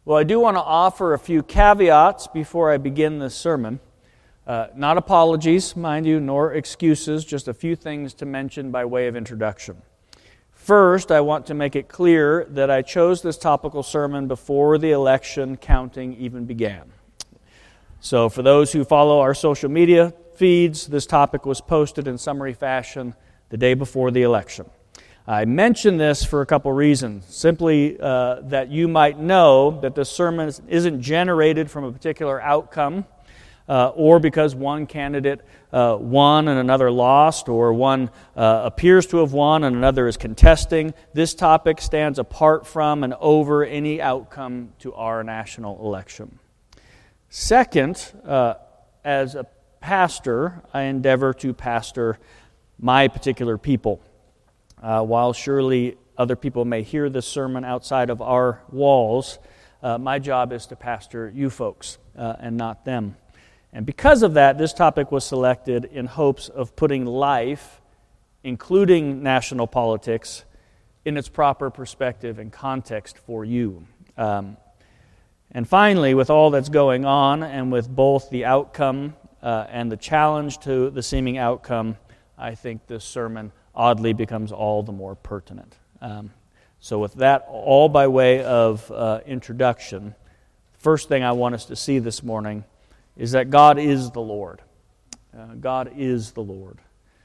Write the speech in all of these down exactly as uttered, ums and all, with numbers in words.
Well, I do want to offer a few caveats before I begin this sermon. Uh, not apologies, mind you, nor excuses, just a few things to mention by way of introduction. First, I want to make it clear that I chose this topical sermon before the election counting even began. So for those who follow our social media feeds, this topic was posted in summary fashion the day before the election. I mention this for a couple reasons. Simply uh, that you might know that this sermon isn't generated from a particular outcome uh, or because one candidate uh, won and another lost, or one uh, appears to have won and another is contesting. This topic stands apart from and over any outcome to our national election. Second, uh, as a pastor, I endeavor to pastor my particular people. Uh, while surely other people may hear this sermon outside of our walls, uh, my job is to pastor you folks uh, and not them. And because of that, this topic was selected in hopes of putting life, including national politics, in its proper perspective and context for you. Um, and finally, with all that's going on, and with both the outcome uh, and the challenge to the seeming outcome, I think this sermon oddly becomes all the more pertinent. Um, so with that, all by way of uh, introduction, first thing I want us to see this morning is that God is the Lord. Uh, God is the Lord.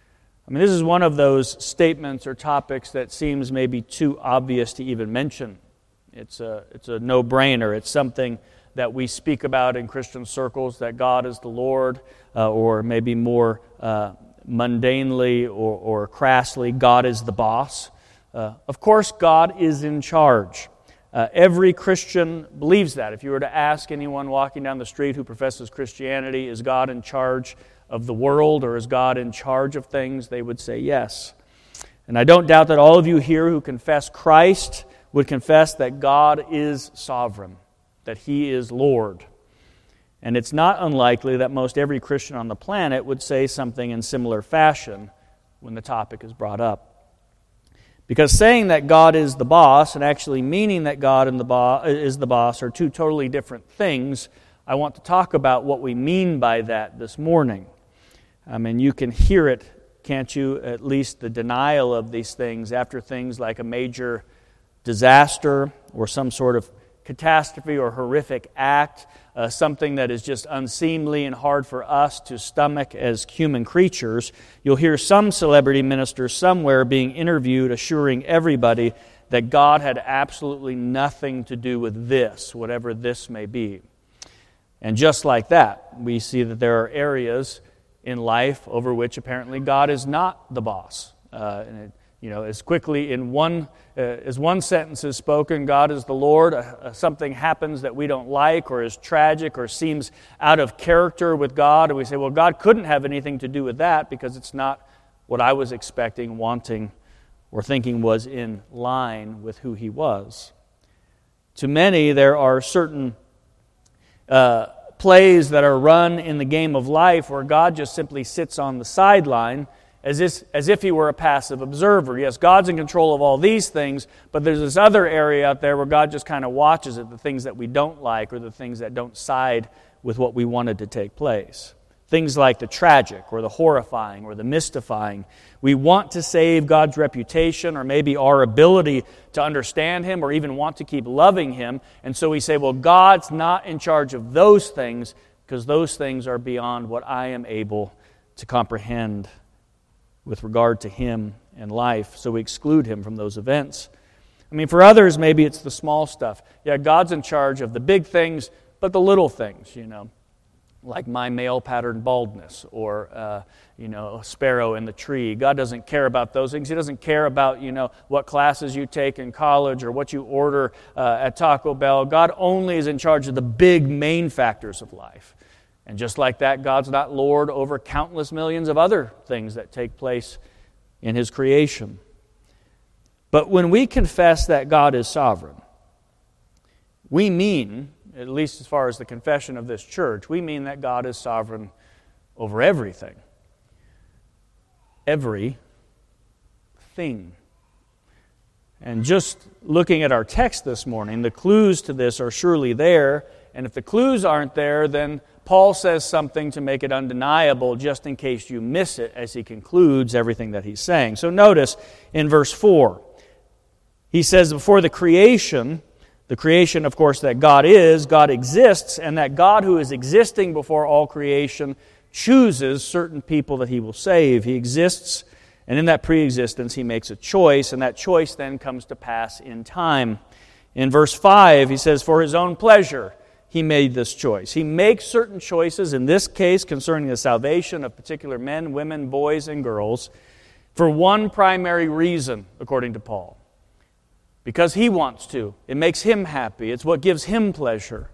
I mean, this is one of those statements or topics that seems maybe too obvious to even mention. It's a, it's a no-brainer. It's something that we speak about in Christian circles, that God is the Lord, uh, or maybe more uh, mundanely or, or crassly, God is the boss. Uh, of course, God is in charge. Uh, every Christian believes that. If you were to ask anyone walking down the street who professes Christianity, is God in charge of the world, or is God in charge of things, they would say yes. And I don't doubt that all of you here who confess Christ would confess that God is sovereign, that He is Lord. And it's not unlikely that most every Christian on the planet would say something in similar fashion when the topic is brought up. Because saying that God is the boss and actually meaning that God and the bo- is the boss are two totally different things. I want to talk about what we mean by that this morning. I mean, you can hear it, can't you? At least the denial of these things after things like a major disaster or some sort of catastrophe or horrific act, uh, something that is just unseemly and hard for us to stomach as human creatures. You'll hear some celebrity minister somewhere being interviewed assuring everybody that God had absolutely nothing to do with this, whatever this may be. And just like that, we see that there are areas in life over which apparently God is not the boss. Uh, and it, You know, as quickly in one, uh, as one sentence is spoken, God is the Lord, uh, uh, something happens that we don't like or is tragic or seems out of character with God, and we say, well, God couldn't have anything to do with that because it's not what I was expecting, wanting, or thinking was in line with who He was. To many, there are certain uh, plays that are run in the game of life where God just simply sits on the sideline As if, as if He were a passive observer. Yes, God's in control of all these things, but there's this other area out there where God just kind of watches it, the things that we don't like or the things that don't side with what we wanted to take place. Things like the tragic or the horrifying or the mystifying. We want to save God's reputation or maybe our ability to understand Him or even want to keep loving Him. And so we say, well, God's not in charge of those things because those things are beyond what I am able to comprehend with regard to Him and life, so we exclude Him from those events. I mean, for others, maybe it's the small stuff. Yeah, God's in charge of the big things, but the little things, you know, like my male pattern baldness or, uh, you know, a sparrow in the tree. God doesn't care about those things. He doesn't care about, you know, what classes you take in college or what you order uh, at Taco Bell. God only is in charge of the big main factors of life. And just like that, God's not Lord over countless millions of other things that take place in His creation. But when we confess that God is sovereign, we mean, at least as far as the confession of this church, we mean that God is sovereign over everything. Every thing. And just looking at our text this morning, the clues to this are surely there. And if the clues aren't there, then Paul says something to make it undeniable just in case you miss it as he concludes everything that he's saying. So notice in verse four, he says before the creation, the creation, of course, that God is, God exists, and that God who is existing before all creation chooses certain people that he will save. He exists, and in that pre-existence he makes a choice, and that choice then comes to pass in time. In verse five, he says, for his own pleasure he made this choice. He makes certain choices, in this case concerning the salvation of particular men, women, boys, and girls, for one primary reason, according to Paul. Because he wants to. It makes him happy. It's what gives him pleasure.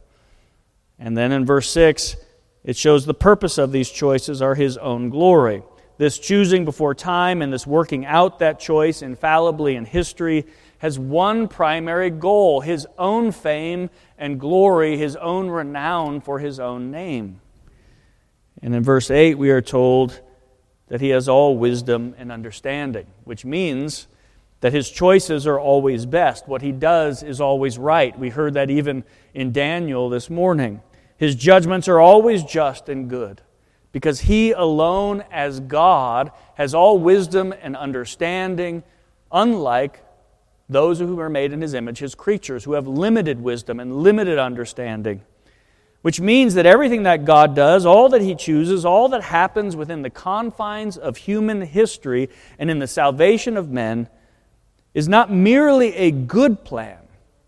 And then in verse six, it shows the purpose of these choices are his own glory. This choosing before time and this working out that choice infallibly in history has one primary goal, his own fame and glory, his own renown for his own name. And in verse eight, we are told that he has all wisdom and understanding, which means that his choices are always best. What he does is always right. We heard that even in Daniel this morning. His judgments are always just and good, because he alone as God has all wisdom and understanding, unlike those who are made in his image, his creatures, who have limited wisdom and limited understanding. Which means that everything that God does, all that he chooses, all that happens within the confines of human history and in the salvation of men is not merely a good plan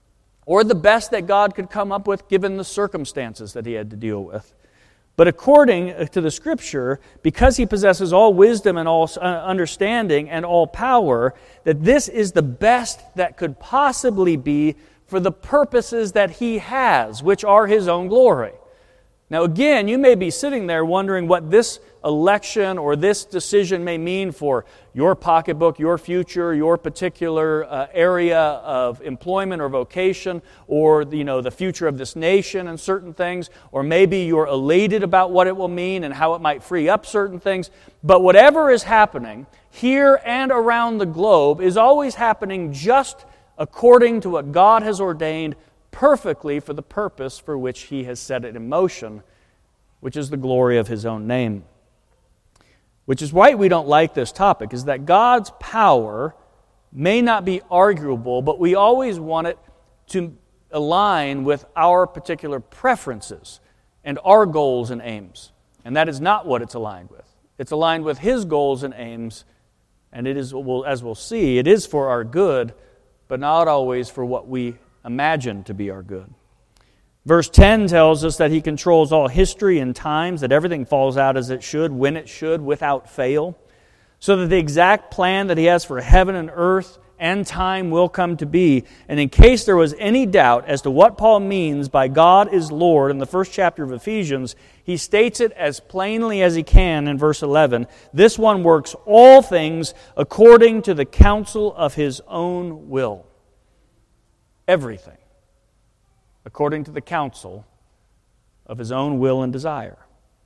or the best that God could come up with given the circumstances that he had to deal with. But according to the Scripture, because he possesses all wisdom and all understanding and all power, that this is the best that could possibly be for the purposes that he has, which are his own glory. Now again, you may be sitting there wondering what this election or this decision may mean for your pocketbook, your future, your particular uh, area of employment or vocation, or you know the future of this nation and certain things, or maybe you're elated about what it will mean and how it might free up certain things. But whatever is happening here and around the globe is always happening just according to what God has ordained perfectly for the purpose for which he has set it in motion, which is the glory of his own name. Which is why we don't like this topic, is that God's power may not be arguable, but we always want it to align with our particular preferences and our goals and aims. And that is not what it's aligned with. It's aligned with his goals and aims, and it is, as we'll see, it is for our good, but not always for what we imagine to be our good. Verse ten tells us that he controls all history and times, that everything falls out as it should, when it should, without fail, so that the exact plan that he has for heaven and earth and time will come to be. And in case there was any doubt as to what Paul means by God is Lord in the first chapter of Ephesians, he states it as plainly as he can in verse eleven. This one works all things according to the counsel of his own will. Everything according to the counsel of his own will and desire.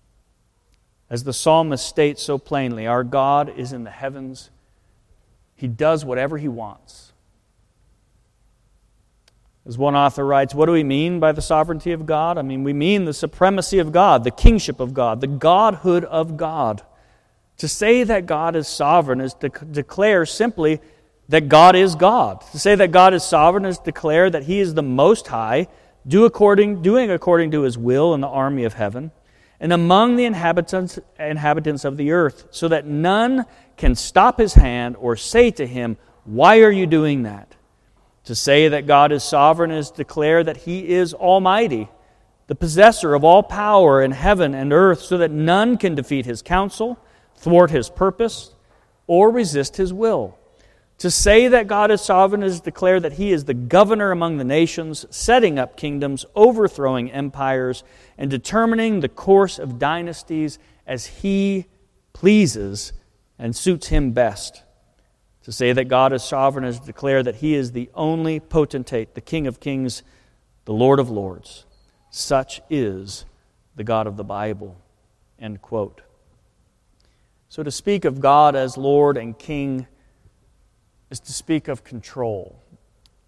As the psalmist states so plainly, our God is in the heavens. He does whatever he wants. As one author writes, what do we mean by the sovereignty of God? I mean, we mean the supremacy of God, the kingship of God, the godhood of God. To say that God is sovereign is to declare simply that God is God. To say that God is sovereign is to declare that he is the Most High, do according, doing according to his will in the army of heaven, and among the inhabitants, inhabitants of the earth, so that none can stop his hand or say to him, why are you doing that? To say that God is sovereign is to declare that he is almighty, the possessor of all power in heaven and earth, so that none can defeat his counsel, thwart his purpose, or resist his will. To say that God is sovereign is to declare that he is the governor among the nations, setting up kingdoms, overthrowing empires, and determining the course of dynasties as he pleases and suits him best. To say that God is sovereign is to declare that he is the only potentate, the King of kings, the Lord of lords. Such is the God of the Bible. End quote. So to speak of God as Lord and King is to speak of control.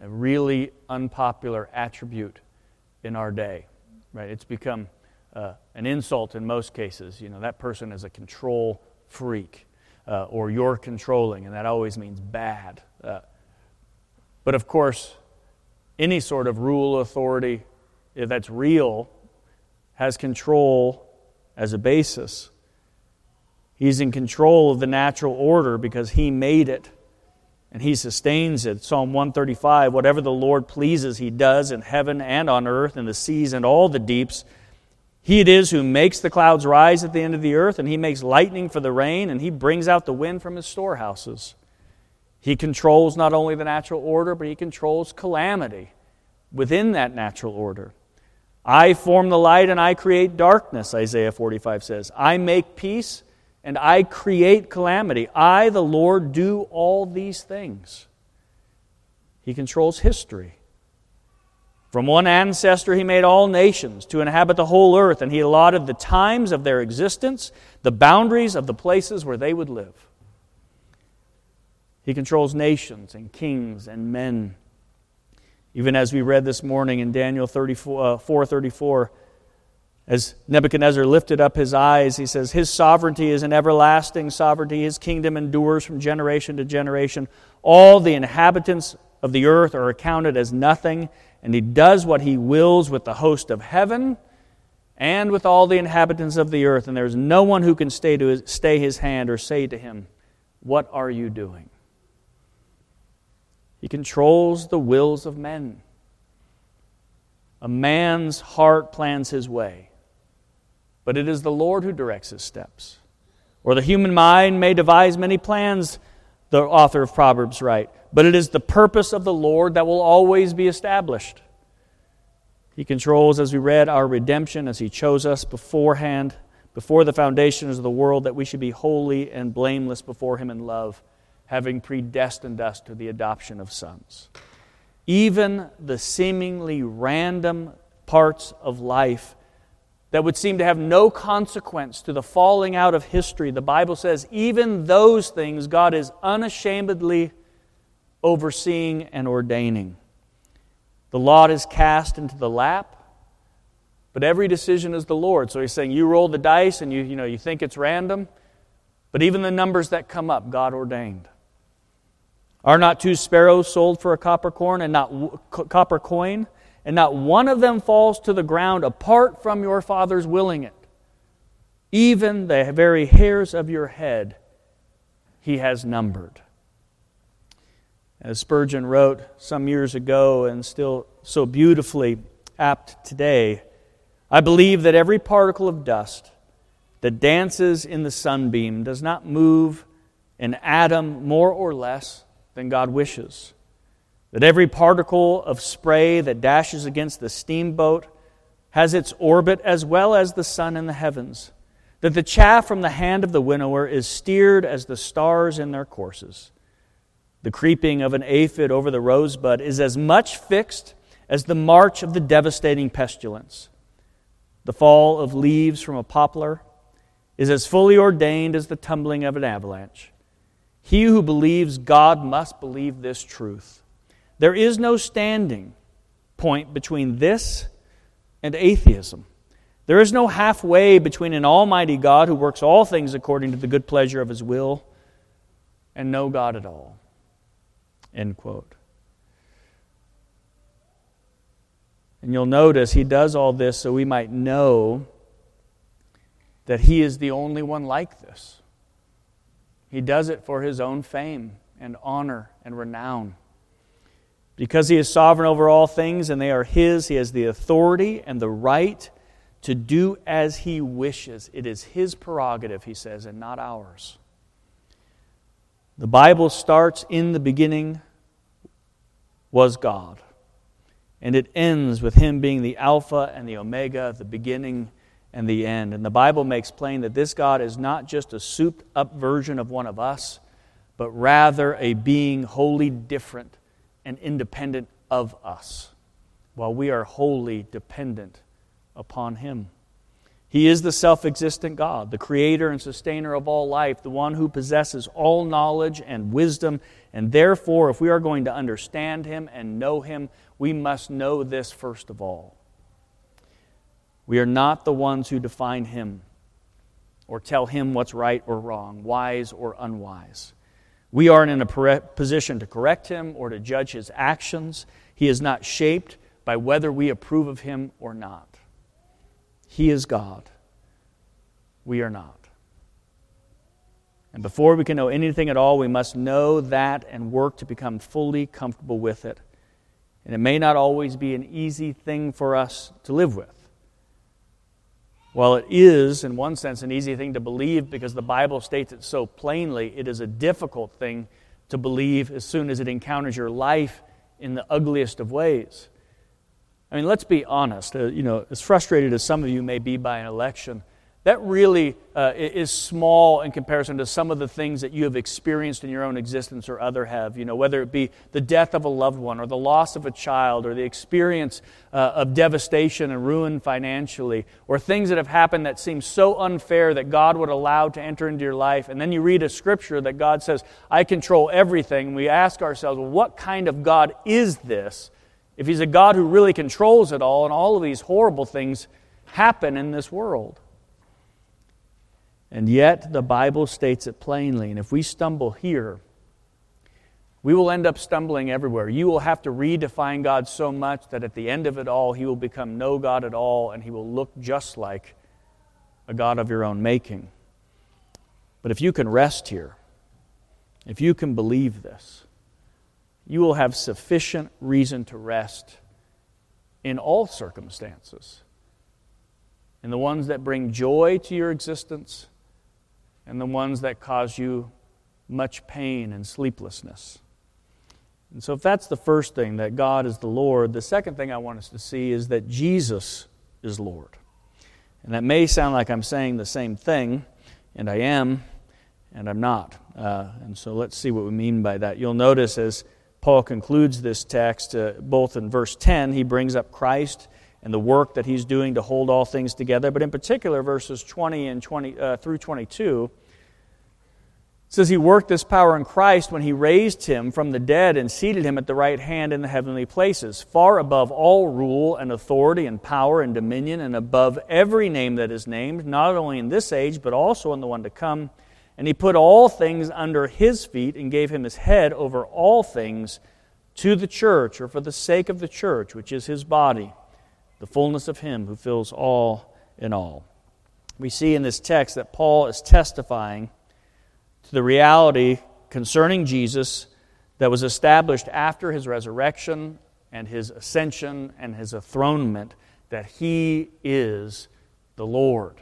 a really unpopular attribute in our day, right? It's become uh, an insult in most cases. You know, that person is a control freak, uh, or you're controlling, and that always means bad. Uh, but of course, any sort of rule authority, if that's real, has control as a basis. He's in control of the natural order because He made it and He sustains it. Psalm one thirty-five, whatever the Lord pleases He does in heaven and on earth, in the seas and all the deeps. He it is who makes the clouds rise at the end of the earth, and He makes lightning for the rain, and He brings out the wind from His storehouses. He controls not only the natural order, but He controls calamity within that natural order. I form the light and I create darkness, Isaiah forty-five says. I make peace and I create calamity. I, the Lord, do all these things. He controls history. From one ancestor He made all nations to inhabit the whole earth, and He allotted the times of their existence, the boundaries of the places where they would live. He controls nations and kings and men. Even as we read this morning in Daniel four thirty-four, as Nebuchadnezzar lifted up his eyes, he says, His sovereignty is an everlasting sovereignty. His kingdom endures from generation to generation. All the inhabitants of the earth are accounted as nothing, and He does what He wills with the host of heaven and with all the inhabitants of the earth. And there's no one who can stay, to his, stay His hand or say to Him, what are you doing? He controls the wills of men. A man's heart plans his way, but it is the Lord who directs his steps. Or the human mind may devise many plans, the author of Proverbs writes, but it is the purpose of the Lord that will always be established. He controls, as we read, our redemption as He chose us beforehand, before the foundations of the world, that we should be holy and blameless before Him in love, having predestined us to the adoption of sons. Even the seemingly random parts of life that would seem to have no consequence to the falling out of history, the Bible says even those things God is unashamedly overseeing and ordaining. The lot is cast into the lap, but every decision is the Lord. So He's saying you roll the dice and you, you know, you think it's random, but even the numbers that come up, God ordained. Are not two sparrows sold for a copper coin, and not copper coin, and not one of them falls to the ground apart from your Father's willing it? Even the very hairs of your head He has numbered. As Spurgeon wrote some years ago, and still so beautifully apt today, I believe that every particle of dust that dances in the sunbeam does not move an atom more or less than God wishes. That every particle of spray that dashes against the steamboat has its orbit as well as the sun in the heavens. That the chaff from the hand of the winnower is steered as the stars in their courses. The creeping of an aphid over the rosebud is as much fixed as the march of the devastating pestilence. The fall of leaves from a poplar is as fully ordained as the tumbling of an avalanche. He who believes God must believe this truth. There is no standing point between this and atheism. There is no halfway between an almighty God who works all things according to the good pleasure of His will and no God at all. End quote. And you'll notice He does all this so we might know that He is the only one like this. He does it for His own fame and honor and renown. Because He is sovereign over all things and they are His, He has the authority and the right to do as He wishes. It is His prerogative, He says, and not ours. The Bible starts, in the beginning was God. And it ends with Him being the Alpha and the Omega, the beginning and the end. And the Bible makes plain that this God is not just a souped-up version of one of us, but rather a being wholly different and independent of us, while we are wholly dependent upon Him. He is the self-existent God, the creator and sustainer of all life, the one who possesses all knowledge and wisdom And therefore, if we are going to understand Him and know Him, we must know this first of all. We are not the ones who define Him or tell Him what's right or wrong, wise or unwise. We aren't in a position to correct Him or to judge His actions. He is not shaped by whether we approve of Him or not. He is God. We are not. And before we can know anything at all, we must know that and work to become fully comfortable with it. And it may not always be an easy thing for us to live with. While it is, in one sense, an easy thing to believe because the Bible states it so plainly, it is a difficult thing to believe as soon as it encounters your life in the ugliest of ways. I mean, let's be honest. Uh, you know, as frustrated as some of you may be by an election, that really uh, is small in comparison to some of the things that you have experienced in your own existence or other have. You know, whether it be the death of a loved one or the loss of a child or the experience uh, of devastation and ruin financially or things that have happened that seem so unfair that God would allow to enter into your life. And then you read a scripture that God says, I control everything. And we ask ourselves, well, what kind of God is this? If He's a God who really controls it all and all of these horrible things happen in this world. And yet, the Bible states it plainly. And if we stumble here, we will end up stumbling everywhere. You will have to redefine God so much that at the end of it all, He will become no God at all, and He will look just like a God of your own making. But if you can rest here, if you can believe this, you will have sufficient reason to rest in all circumstances. In the ones that bring joy to your existence, and the ones that cause you much pain and sleeplessness. And so if that's the first thing, that God is the Lord, the second thing I want us to see is that Jesus is Lord. And that may sound like I'm saying the same thing, and I am, and I'm not. Uh, and so let's see what we mean by that. You'll notice as Paul concludes this text, uh, both in verse ten, he brings up Christ and the work that He's doing to hold all things together. But in particular, verses twenty and twenty uh, through twenty-two, it says He worked this power in Christ when He raised Him from the dead and seated Him at the right hand in the heavenly places, far above all rule and authority and power and dominion, and above every name that is named, not only in this age, but also in the one to come. And He put all things under His feet and gave Him His head over all things to the church, or for the sake of the church, which is His body, the fullness of Him who fills all in all. We see in this text that Paul is testifying to the reality concerning Jesus that was established after His resurrection and His ascension and His enthronement, that He is the Lord.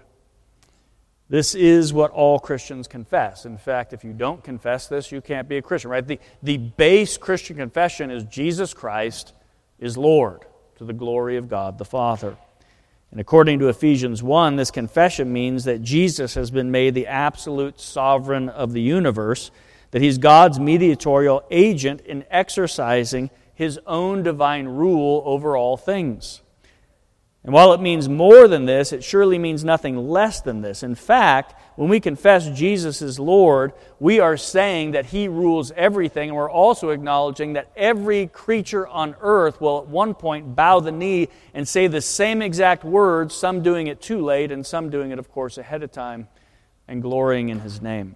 This is what all Christians confess. In fact, if you don't confess this, you can't be a Christian, right? The, the base Christian confession is Jesus Christ is Lord, to the glory of God the Father. And according to Ephesians one, this confession means that Jesus has been made the absolute sovereign of the universe, that He's God's mediatorial agent in exercising His own divine rule over all things. And while it means more than this, it surely means nothing less than this. In fact, when we confess Jesus is Lord, we are saying that He rules everything, and we're also acknowledging that every creature on earth will at one point bow the knee and say the same exact words, some doing it too late and some doing it, of course, ahead of time, and glorying in His name.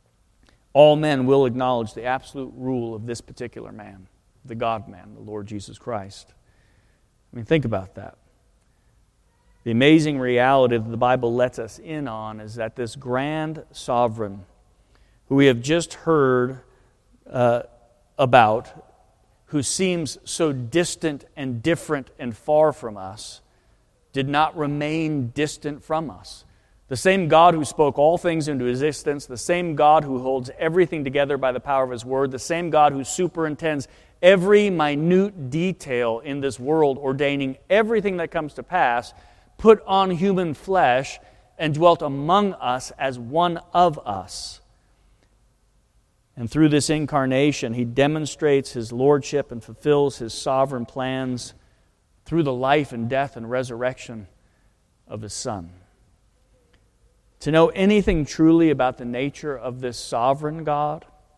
All men will acknowledge the absolute rule of this particular man, the God-man, the Lord Jesus Christ. I mean, think about that. The amazing reality that the Bible lets us in on is that this grand sovereign, who we have just heard uh, about, who seems so distant and different and far from us, did not remain distant from us. The same God who spoke all things into existence, the same God who holds everything together by the power of His Word, the same God who superintends every minute detail in this world, ordaining everything that comes to pass, put on human flesh and dwelt among us as one of us. And through this incarnation, He demonstrates His lordship and fulfills His sovereign plans through the life and death and resurrection of His Son. To know anything truly about the nature of this sovereign God,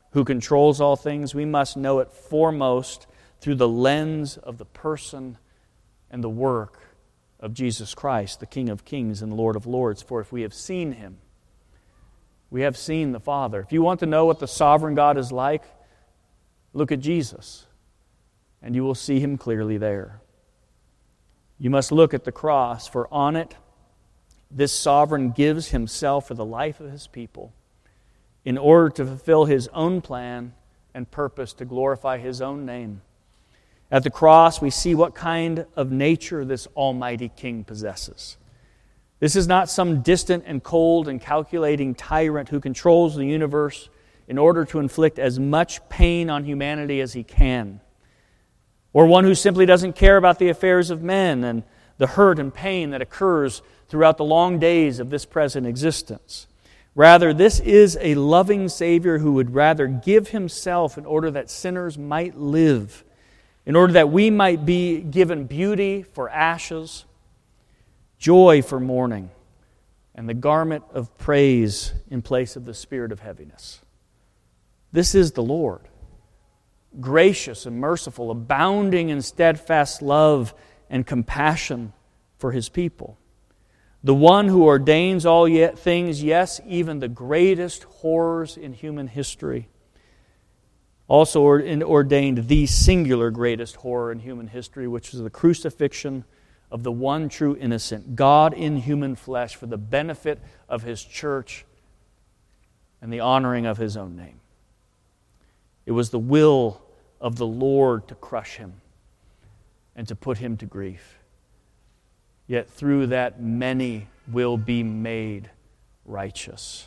who controls all things, we must know it foremost through the lens of the person and the work of Jesus Christ, the King of Kings and Lord of Lords. For if we have seen Him, we have seen the Father. If you want to know what the sovereign God is like, look at Jesus, and you will see Him clearly there. You must look at the cross, for on it, this sovereign gives Himself for the life of His people in order to fulfill His own plan and purpose to glorify His own name. At the cross, we see what kind of nature this Almighty King possesses. This is not some distant and cold and calculating tyrant who controls the universe in order to inflict as much pain on humanity as he can, or one who simply doesn't care about the affairs of men and the hurt and pain that occurs throughout the long days of this present existence. Rather, this is a loving Savior who would rather give Himself in order that sinners might live, in order that we might be given beauty for ashes, joy for mourning, and the garment of praise in place of the spirit of heaviness. This is the Lord, gracious and merciful, abounding in steadfast love and compassion for His people. The one who ordains all yet things, yes, even the greatest horrors in human history, also ordained the singular greatest horror in human history, which is the crucifixion of the one true innocent, God in human flesh, for the benefit of His church and the honoring of His own name. It was the will of the Lord to crush Him and to put Him to grief. Yet through that many will be made righteous.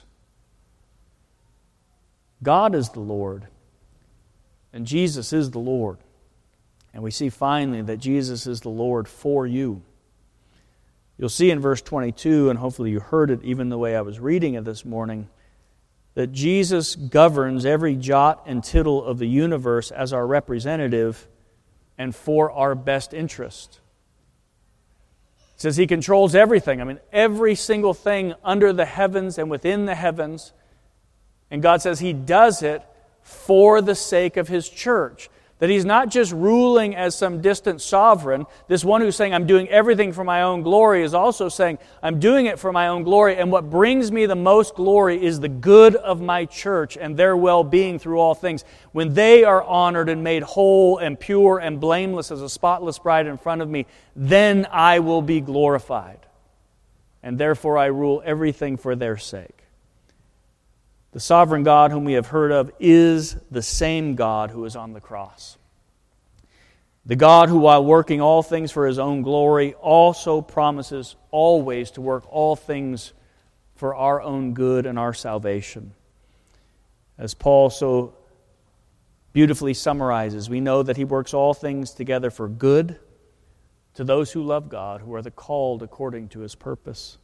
God is the Lord, and Jesus is the Lord. And we see finally that Jesus is the Lord for you. You'll see in verse twenty-two, and hopefully you heard it even the way I was reading it this morning, that Jesus governs every jot and tittle of the universe as our representative and for our best interest. It says He controls everything. I mean, every single thing under the heavens and within the heavens. And God says He does it for the sake of His church. That He's not just ruling as some distant sovereign. This one who's saying, I'm doing everything for my own glory, is also saying, I'm doing it for my own glory, and what brings me the most glory is the good of my church and their well-being through all things. When they are honored and made whole and pure and blameless as a spotless bride in front of me, then I will be glorified. And therefore I rule everything for their sake. The sovereign God whom we have heard of is the same God who is on the cross. The God who, while working all things for His own glory, also promises always to work all things for our own good and our salvation. As Paul so beautifully summarizes, we know that He works all things together for good to those who love God, who are the called according to His purpose.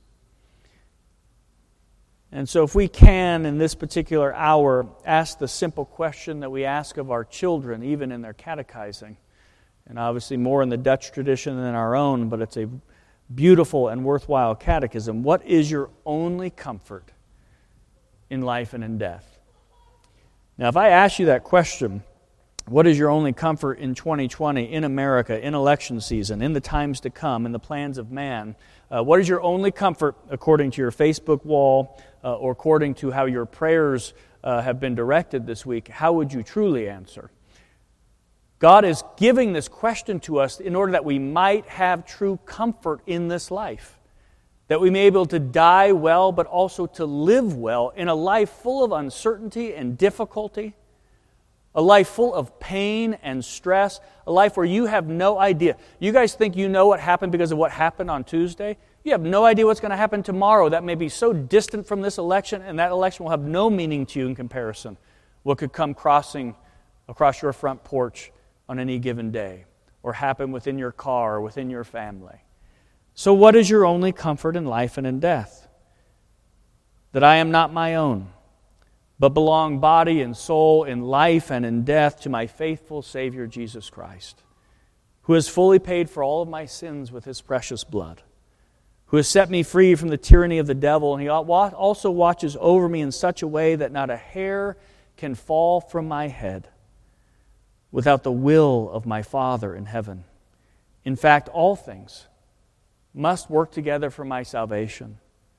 And so if we can, in this particular hour, ask the simple question that we ask of our children, even in their catechizing, and obviously more in the Dutch tradition than our own, but it's a beautiful and worthwhile catechism. What is your only comfort in life and in death? Now, if I ask you that question, what is your only comfort in twenty twenty, in America, in election season, in the times to come, in the plans of man? Uh, what is your only comfort according to your Facebook wall uh, or according to how your prayers uh, have been directed this week? How would you truly answer? God is giving this question to us in order that we might have true comfort in this life, that we may be able to die well, but also to live well in a life full of uncertainty and difficulty, a life full of pain and stress, a life where you have no idea. You guys think you know what happened because of what happened on Tuesday? You have no idea what's going to happen tomorrow. That may be so distant from this election, and that election will have no meaning to you in comparison. What could come crossing across your front porch on any given day, or happen within your car or within your family. So what is your only comfort in life and in death? That I am not my own, but belong body and soul in life and in death to my faithful Savior Jesus Christ, who has fully paid for all of my sins with His precious blood, who has set me free from the tyranny of the devil, and He also watches over me in such a way that not a hair can fall from my head without the will of my Father in heaven. In fact, all things must work together for my salvation.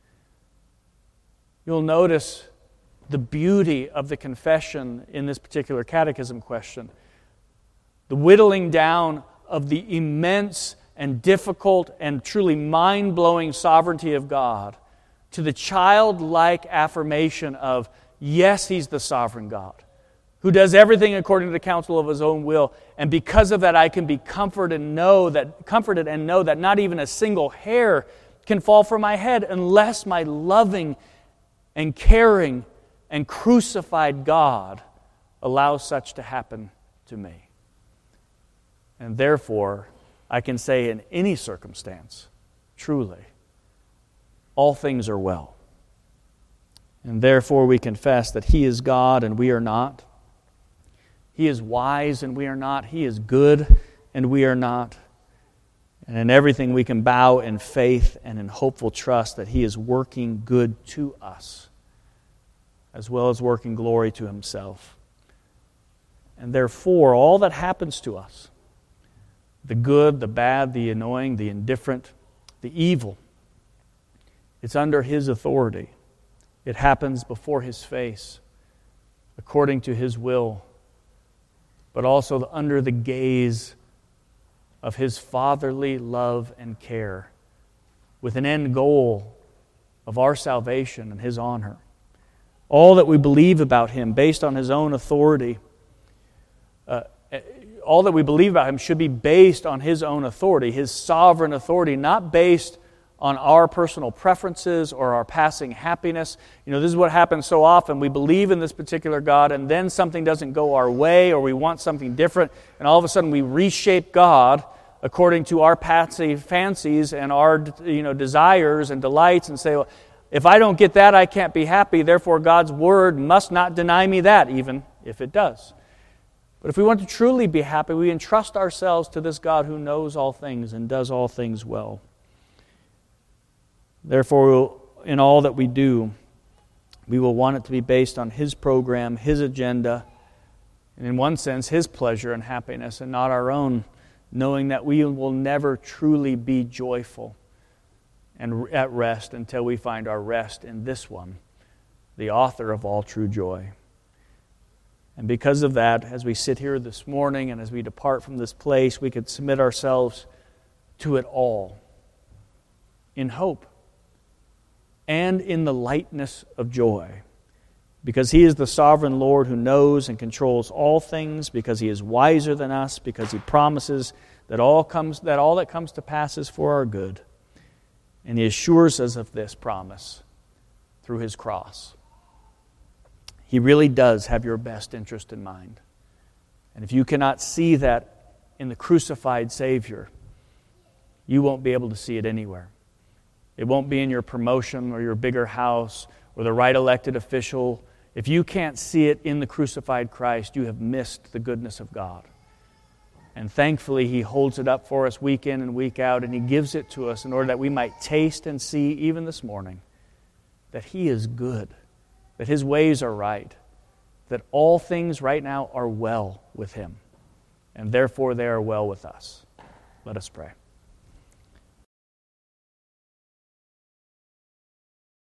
You'll notice the beauty of the confession in this particular catechism question. The whittling down of the immense and difficult and truly mind-blowing sovereignty of God to the childlike affirmation of, yes, He's the sovereign God, who does everything according to the counsel of His own will. And because of that, I can be comforted and know that, comforted and know that not even a single hair can fall from my head unless my loving and caring and crucified God allows such to happen to me. And therefore, I can say in any circumstance, truly, all things are well. And therefore we confess that He is God and we are not. He is wise and we are not. He is good and we are not. And in everything we can bow in faith and in hopeful trust that He is working good to us, as well as working glory to Himself. And therefore, all that happens to us, the good, the bad, the annoying, the indifferent, the evil, it's under His authority. It happens before His face, according to His will, but also under the gaze of His fatherly love and care, with an end goal of our salvation and His honor. All that we believe about Him, based on His own authority, uh, all that we believe about Him should be based on His own authority, His sovereign authority, not based on our personal preferences or our passing happiness. You know, this is what happens so often. We believe in this particular God, and then something doesn't go our way, or we want something different, and all of a sudden we reshape God according to our patsy fancies and our, you know, desires and delights, and say, well, if I don't get that, I can't be happy. Therefore, God's Word must not deny me that, even if it does. But if we want to truly be happy, we entrust ourselves to this God who knows all things and does all things well. Therefore, in all that we do, we will want it to be based on His program, His agenda, and in one sense, His pleasure and happiness, and not our own, knowing that we will never truly be joyful and at rest until we find our rest in this one, the author of all true joy. And because of that, as we sit here this morning and as we depart from this place, we could submit ourselves to it all in hope and in the lightness of joy, because He is the sovereign Lord who knows and controls all things, because He is wiser than us, because He promises that all comes that all that comes to pass is for our good. And He assures us of this promise through His cross. He really does have your best interest in mind. And if you cannot see that in the crucified Savior, you won't be able to see it anywhere. It won't be in your promotion or your bigger house or the right elected official. If you can't see it in the crucified Christ, you have missed the goodness of God. And thankfully, He holds it up for us week in and week out, and He gives it to us in order that we might taste and see, even this morning, that He is good, that His ways are right, that all things right now are well with Him, and therefore they are well with us. Let us pray.